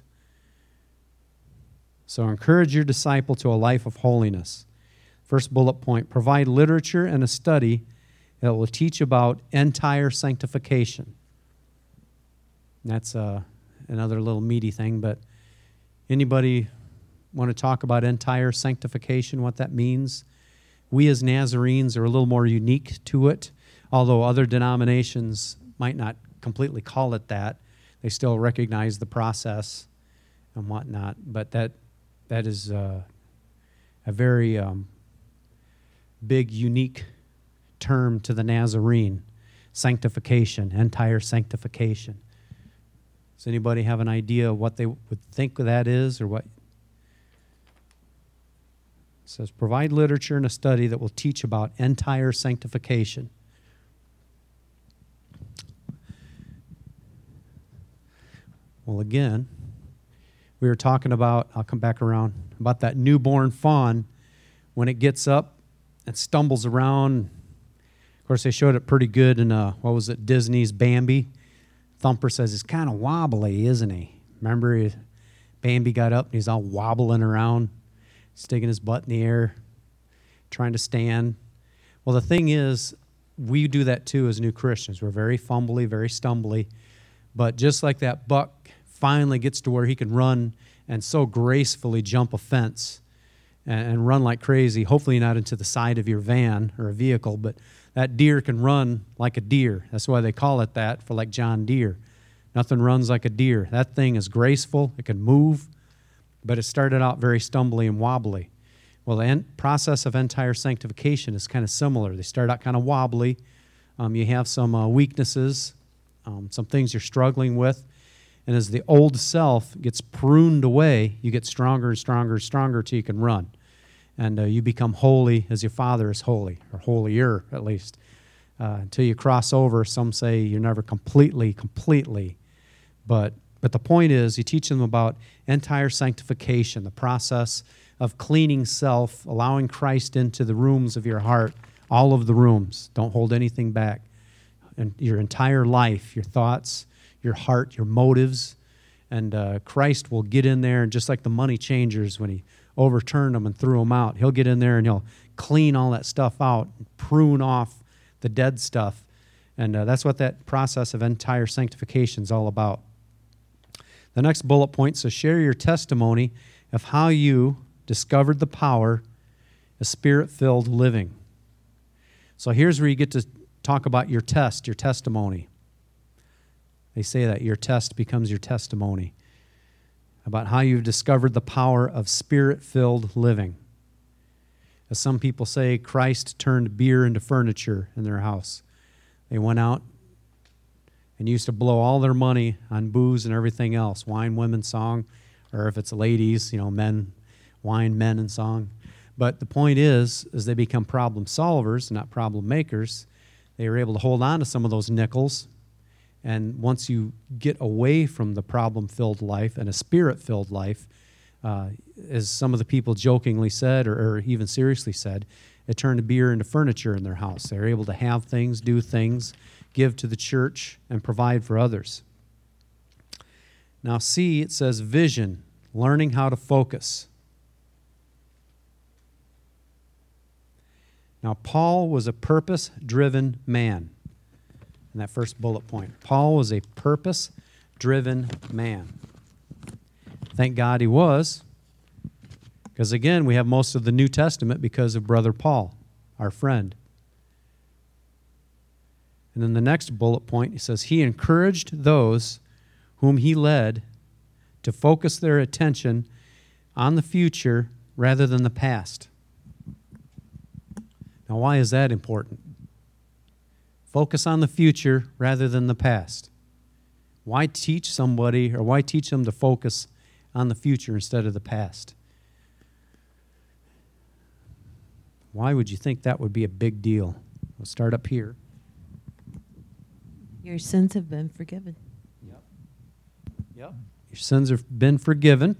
A: So encourage your disciple to a life of holiness. First bullet point, provide literature and a study that will teach about entire sanctification. That's uh, another little meaty thing, but anybody want to talk about entire sanctification, what that means? We as Nazarenes are a little more unique to it, although other denominations might not completely call it that. They still recognize the process and whatnot, but that that is uh, a very um, big, unique term to the Nazarene, sanctification, entire sanctification. Does anybody have an idea of what they would think that is, or what? It says, provide literature and a study that will teach about entire sanctification. Well, again, we were talking about, I'll come back around, about that newborn fawn when it gets up and stumbles around. Of course, they showed it pretty good in, uh, what was it, Disney's Bambi. Thumper says, he's kind of wobbly, isn't he? Remember, he, Bambi got up and he's all wobbling around, sticking his butt in the air, trying to stand. Well, the thing is, we do that too as new Christians. We're very fumbly, very stumbly. But just like that buck finally gets to where he can run and so gracefully jump a fence and, and run like crazy, hopefully not into the side of your van or a vehicle, but that deer can run like a deer. That's why they call it that, for like John Deere. Nothing runs like a deer. That thing is graceful. It can move, but it started out very stumbly and wobbly. Well, the en- process of entire sanctification is kind of similar. They start out kind of wobbly. Um, you have some uh, weaknesses, um, some things you're struggling with. And as the old self gets pruned away, you get stronger and stronger and stronger till you can run. And uh, you become holy as your Father is holy, or holier at least. Uh, until you cross over, some say you're never completely, completely, But but the point is, you teach them about entire sanctification, the process of cleaning self, allowing Christ into the rooms of your heart, all of the rooms. Don't hold anything back. And your entire life, your thoughts, your heart, your motives, and uh, Christ will get in there, and just like the money changers when he overturned them and threw them out, he'll get in there and he'll clean all that stuff out, prune off the dead stuff. And uh, that's what that process of entire sanctification is all about. The next bullet point says, share your testimony of how you discovered the power of Spirit-filled living. So here's where you get to talk about your test, your testimony. They say that your test becomes your testimony, about how you've discovered the power of Spirit-filled living. As some people say, Christ turned beer into furniture in their house. They went out and used to blow all their money on booze and everything else, wine, women, song, or if it's ladies, you know, men, wine, men, and song. But the point is, is they become problem solvers, not problem makers. They were able to hold on to some of those nickels. And once you get away from the problem-filled life and a Spirit-filled life, uh, as some of the people jokingly said, or, or even seriously said, it turned beer into furniture in their house. They were able to have things, do things, give to the church, and provide for others. Now C, it says vision, learning how to focus. Now Paul was a purpose-driven man. In that first bullet point, Paul was a purpose-driven man. Thank God he was, because again, we have most of the New Testament because of Brother Paul, our friend. And then the next bullet point, he says, he encouraged those whom he led to focus their attention on the future rather than the past. Now, why is that important? Focus on the future rather than the past. Why teach somebody, or why teach them to focus on the future instead of the past? Why would you think that would be a big deal? We'll start up here.
C: Your sins have been forgiven.
A: Yep. Yep. Your sins have been forgiven.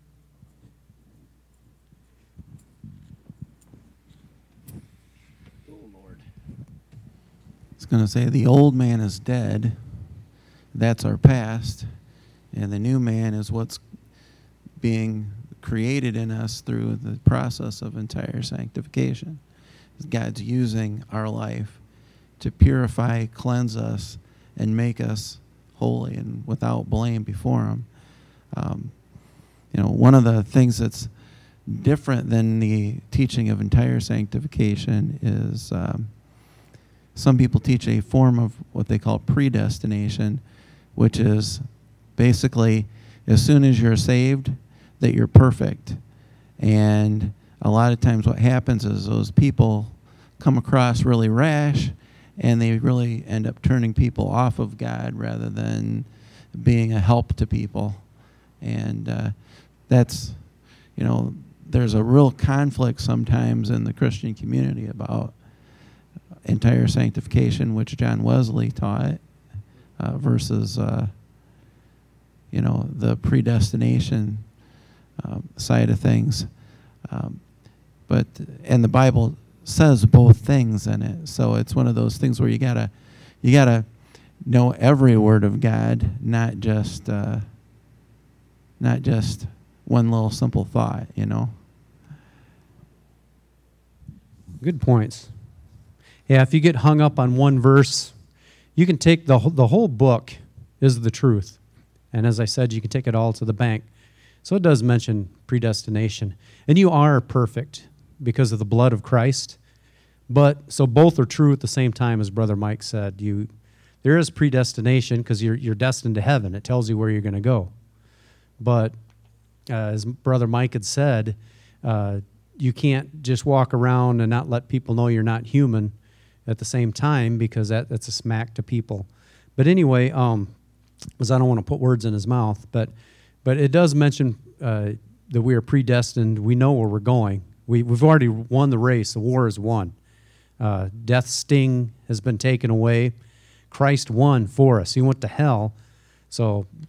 B: Oh, Lord. It's going to say the old man is dead. That's our past. And the new man is what's being created in us through the process of entire sanctification. God's using our life to purify, cleanse us, and make us holy and without blame before Him. Um, you know, one of the things that's different than the teaching of entire sanctification is um, some people teach a form of what they call predestination, which is basically as soon as you're saved, that you're perfect. And a lot of times what happens is those people come across really rash, and they really end up turning people off of God rather than being a help to people. And uh, that's, you know, there's a real conflict sometimes in the Christian community about entire sanctification, which John Wesley taught, uh, versus, uh, you know, the predestination um, side of things. Um, but, and the Bible says both things in it. So it's one of those things where you gotta you gotta know every word of God, not just uh, not just one little simple thought, you know.
A: Good points. Yeah, if you get hung up on one verse, you can take the the whole book is the truth. And as I said, you can take it all to the bank. So it does mention predestination. And you are perfect because of the blood of Christ. But so both are true at the same time, as Brother Mike said. You, there is predestination because you're you're destined to heaven. It tells you where you're going to go. But uh, as Brother Mike had said, uh, you can't just walk around and not let people know you're not human at the same time, because that, that's a smack to people. But anyway, um, because I don't want to put words in his mouth, but but it does mention uh, that we are predestined. We know where we're going. We, we've already won the race. The war is won. Uh, death's sting has been taken away. Christ won for us. He went to hell. So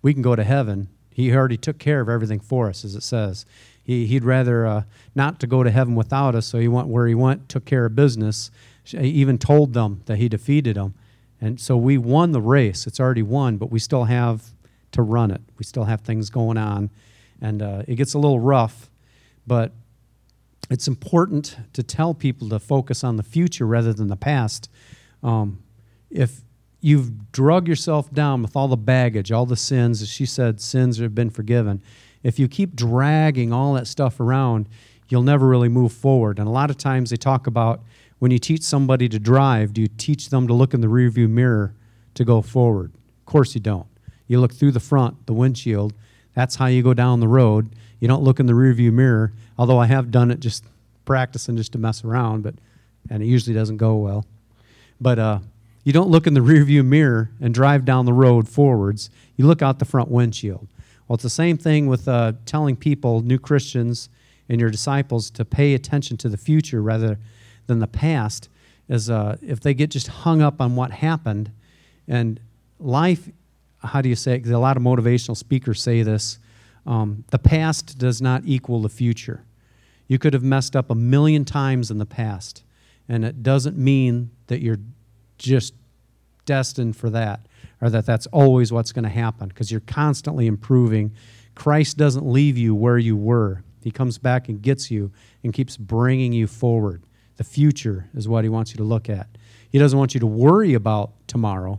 A: we can go to heaven. He already took care of everything for us, as it says. He, he'd rather uh, not to go to heaven without us, so he went where he went, took care of business. He even told them that he defeated them. And so we won the race. It's already won, but we still have to run it. We still have things going on. And uh, it gets a little rough, but it's important to tell people to focus on the future rather than the past. Um, if you've drug yourself down with all the baggage, all the sins, as she said, sins have been forgiven. If you keep dragging all that stuff around, you'll never really move forward. And a lot of times they talk about when you teach somebody to drive, do you teach them to look in the rearview mirror to go forward? Of course you don't. You look through the front, the windshield. That's how you go down the road. You don't look in the rearview mirror, although I have done it just practicing just to mess around, but and it usually doesn't go well. But uh, you don't look in the rearview mirror and drive down the road forwards. You look out the front windshield. Well, it's the same thing with uh, telling people, new Christians and your disciples, to pay attention to the future rather than the past, as uh, if they get just hung up on what happened. And life, how do you say it? 'Cause a lot of motivational speakers say this. Um, the past does not equal the future. You could have messed up a million times in the past, and it doesn't mean that you're just destined for that, or that that's always what's going to happen, because you're constantly improving. Christ doesn't leave you where you were. He comes back and gets you and keeps bringing you forward. The future is what he wants you to look at. He doesn't want you to worry about tomorrow,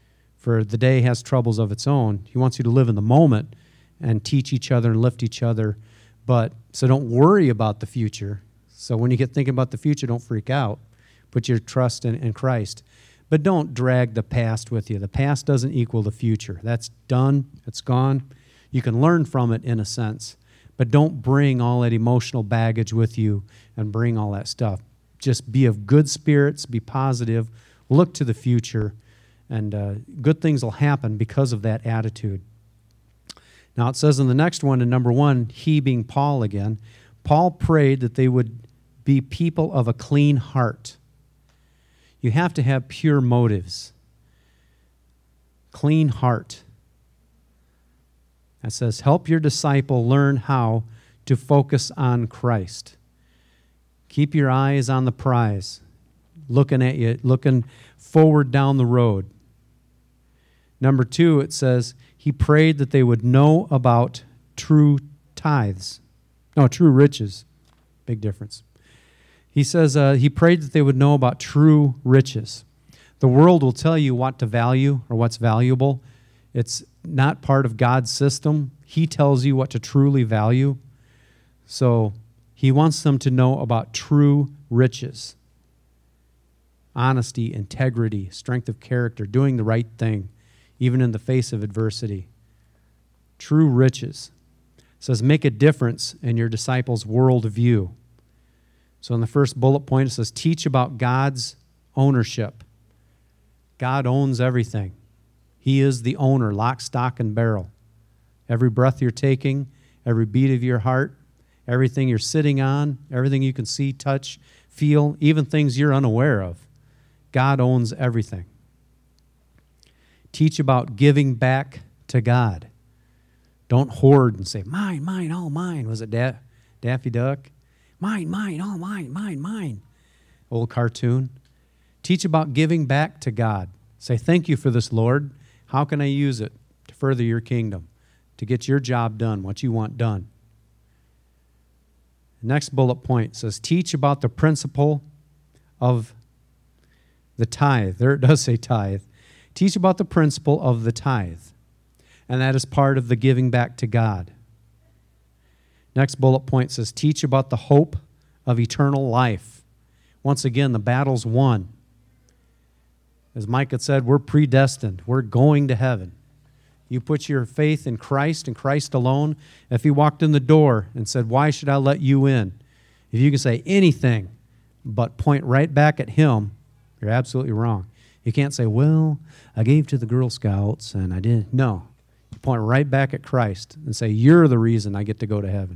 A: for the day has troubles of its own. He wants you to live in the moment and teach each other and lift each other. But so don't worry about the future. So when you get thinking about the future, don't freak out. Put your trust in, in Christ. But don't drag the past with you. The past doesn't equal the future. That's done. It's gone. You can learn from it in a sense. But don't bring all that emotional baggage with you and bring all that stuff. Just be of good spirits. Be positive. Look to the future. And uh, good things will happen because of that attitude. Now it says in the next one, in number one, he being Paul again, Paul prayed that they would be people of a clean heart. You have to have pure motives. Clean heart. That says, help your disciple learn how to focus on Christ. Keep your eyes on the prize, looking at you, looking forward down the road. Number two, it says, he prayed that they would know about true tithes. No, true riches. Big difference. He says uh, he prayed that they would know about true riches. The world will tell you what to value or what's valuable. It's not part of God's system. He tells you what to truly value. So he wants them to know about true riches. Honesty, integrity, strength of character, doing the right thing, even in the face of adversity. True riches. It says, make a difference in your disciples' worldview. So in the first bullet point, it says, teach about God's ownership. God owns everything. He is the owner, lock, stock, and barrel. Every breath you're taking, every beat of your heart, everything you're sitting on, everything you can see, touch, feel, even things you're unaware of. God owns everything. Teach about giving back to God. Don't hoard and say, mine, mine, all mine. Was it da- Daffy Duck? Mine, mine, all mine, mine, mine. Old cartoon. Teach about giving back to God. Say, thank you for this, Lord. How can I use it to further your kingdom, to get your job done, what you want done? The next bullet point says, teach about the principle of the tithe. There it does say tithe. Teach about the principle of the tithe. And that is part of the giving back to God. Next bullet point says, teach about the hope of eternal life. Once again, the battle's won. As Mike had said, we're predestined. We're going to heaven. You put your faith in Christ and Christ alone. If he walked in the door and said, why should I let you in? If you can say anything but point right back at him, you're absolutely wrong. You can't say, well, I gave to the Girl Scouts and I didn't. No. You point right back at Christ and say, you're the reason I get to go to heaven.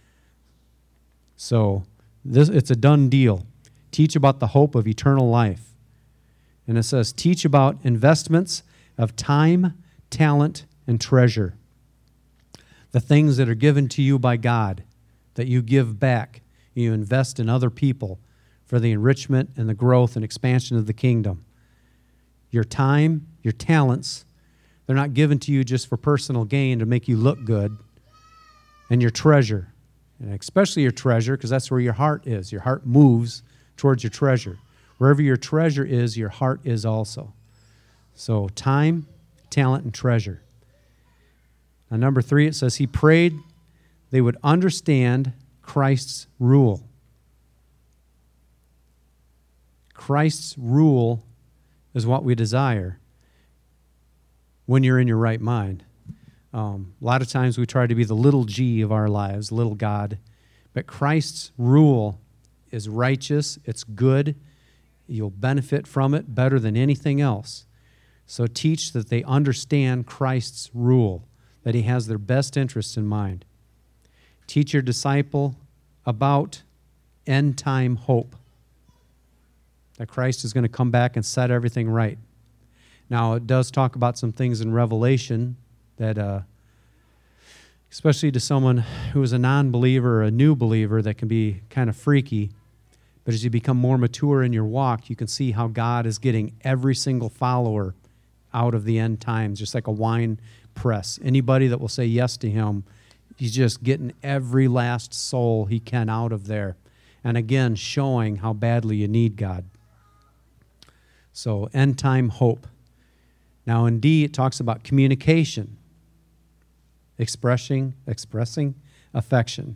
A: So this it's a done deal. Teach about the hope of eternal life. And it says, teach about investments of time, talent, and treasure. The things that are given to you by God, that you give back, you invest in other people for the enrichment and the growth and expansion of the kingdom. Your time, your talents, they're not given to you just for personal gain to make you look good. And your treasure, and especially your treasure, because that's where your heart is. Your heart moves towards your treasure. Wherever your treasure is, your heart is also. So time, talent, and treasure. Now, number three, it says he prayed they would understand Christ's rule. Christ's rule is what we desire when you're in your right mind. Um, a lot of times we try to be the little g of our lives, little God. But Christ's rule is righteous, it's good, you'll benefit from it better than anything else. So teach that they understand Christ's rule, that he has their best interests in mind. Teach your disciple about end-time hope, that Christ is going to come back and set everything right. Now, it does talk about some things in Revelation that, uh, especially to someone who is a non-believer or a new believer, that can be kind of freaky. But as you become more mature in your walk, you can see how God is getting every single follower out of the end times, just like a wine press. Anybody that will say yes to him, he's just getting every last soul he can out of there. And again, showing how badly you need God. So, end time hope. Now, in D, it talks about communication, expressing, expressing affection.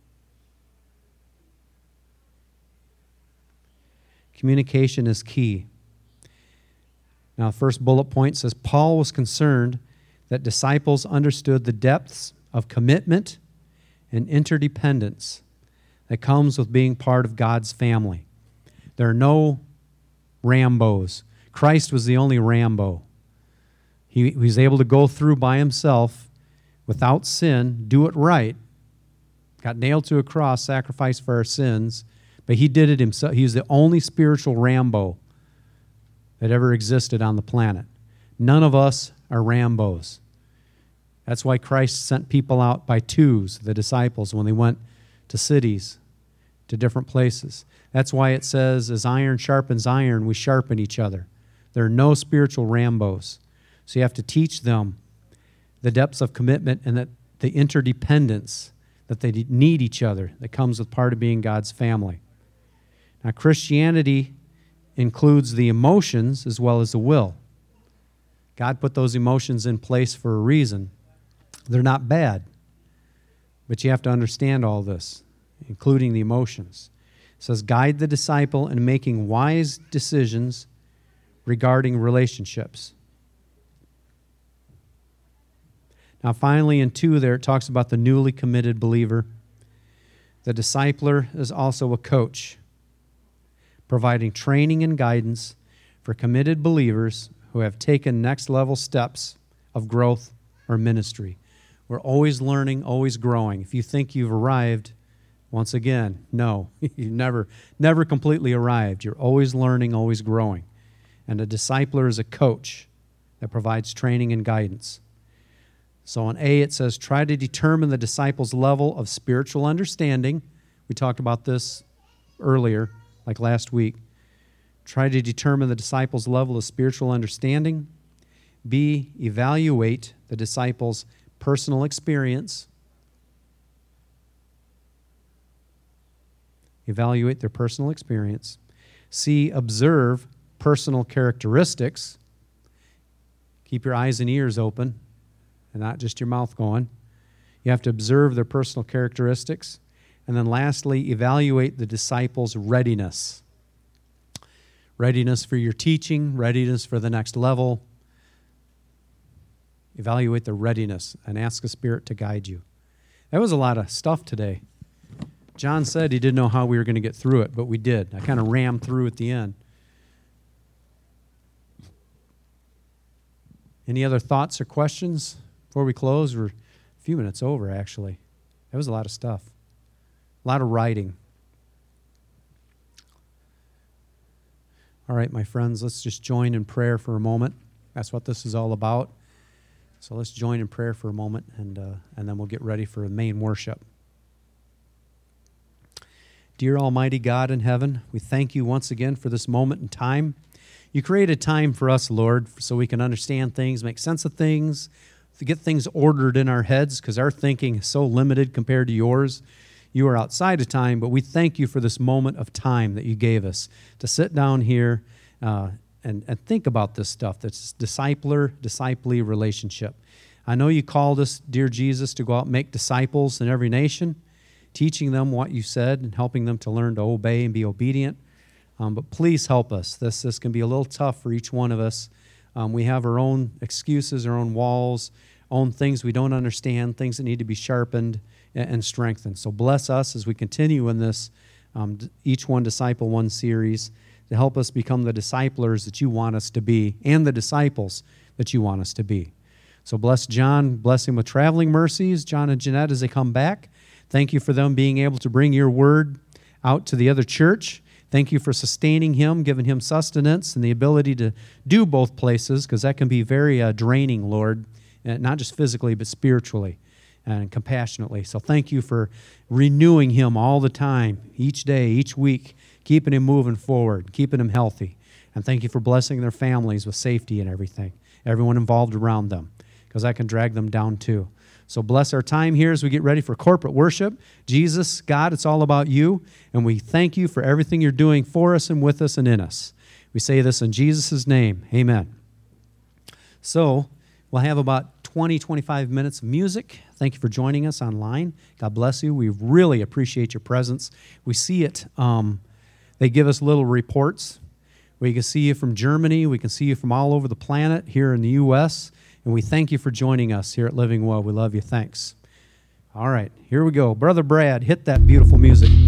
A: Communication is key. Now, the first bullet point says, Paul was concerned that disciples understood the depths of commitment and interdependence that comes with being part of God's family. There are no Rambos. Christ was the only Rambo. He, he was able to go through by himself without sin, do it right, got nailed to a cross, sacrificed for our sins, but he did it himself. He was the only spiritual Rambo that ever existed on the planet. None of us are Rambos. That's why Christ sent people out by twos, the disciples, when they went to cities, to different places. That's why it says, as iron sharpens iron, we sharpen each other. There are no spiritual Rambos. So you have to teach them the depths of commitment and that the interdependence, that they need each other, that comes with part of being God's family. Now, Christianity includes the emotions as well as the will. God put those emotions in place for a reason. They're not bad, but you have to understand all this, including the emotions. It says, guide the disciple in making wise decisions regarding relationships. Now, finally, in two there, it talks about the newly committed believer. The discipler is also a coach, providing training and guidance for committed believers who have taken next-level steps of growth or ministry. We're always learning, always growing. If you think you've arrived, once again, no, you've never, never completely arrived. You're always learning, always growing. And a discipler is a coach that provides training and guidance. So on A, it says, try to determine the disciple's level of spiritual understanding. We talked about this earlier, like last week. Try to determine the disciple's level of spiritual understanding. B, evaluate the disciple's personal experience. Evaluate their personal experience. C, observe personal characteristics. Keep your eyes and ears open and not just your mouth going. You have to observe their personal characteristics. And then lastly, evaluate the disciple's readiness. Readiness for your teaching, readiness for the next level. Evaluate the readiness and ask the Spirit to guide you. That was a lot of stuff today. John said he didn't know how we were going to get through it, but we did. I kind of rammed through at the end. Any other thoughts or questions before we close? We're a few minutes over, actually. That was a lot of stuff. A lot of writing. All right, my friends, let's just join in prayer for a moment. That's what this is all about. So let's join in prayer for a moment, and, uh, and then we'll get ready for the main worship. Dear Almighty God in heaven, we thank you once again for this moment in time. You created time for us, Lord, so we can understand things, make sense of things, to get things ordered in our heads, because our thinking is so limited compared to yours. You are outside of time, but we thank you for this moment of time that you gave us to sit down here uh, and, and think about this stuff, this discipler, disciplee relationship. I know you called us, dear Jesus, to go out and make disciples in every nation, teaching them what you said and helping them to learn to obey and be obedient. Um, but please help us. This, this can be a little tough for each one of us. Um, we have our own excuses, our own walls, own things we don't understand, things that need to be sharpened and, and strengthened. So bless us as we continue in this um, Each One Disciple One series to help us become the disciplers that you want us to be and the disciples that you want us to be. So bless John, bless him with traveling mercies, John and Jeanette, as they come back. Thank you for them being able to bring your word out to the other church. Thank you for sustaining him, giving him sustenance and the ability to do both places, because that can be very uh, draining, Lord, and not just physically but spiritually and compassionately. So thank you for renewing him all the time, each day, each week, keeping him moving forward, keeping him healthy. And thank you for blessing their families with safety and everything, everyone involved around them, because that can drag them down too. So bless our time here as we get ready for corporate worship. Jesus, God, it's all about you, and we thank you for everything you're doing for us and with us and in us. We say this in Jesus' name. Amen. So we'll have about twenty, twenty-five minutes of music. Thank you for joining us online. God bless you. We really appreciate your presence. We see it. Um, they give us little reports. We can see you from Germany. We can see you from all over the planet here in the U S, and we thank you for joining us here at Living Well. We love you. Thanks. All right, here we go. Brother Brad, hit that beautiful music.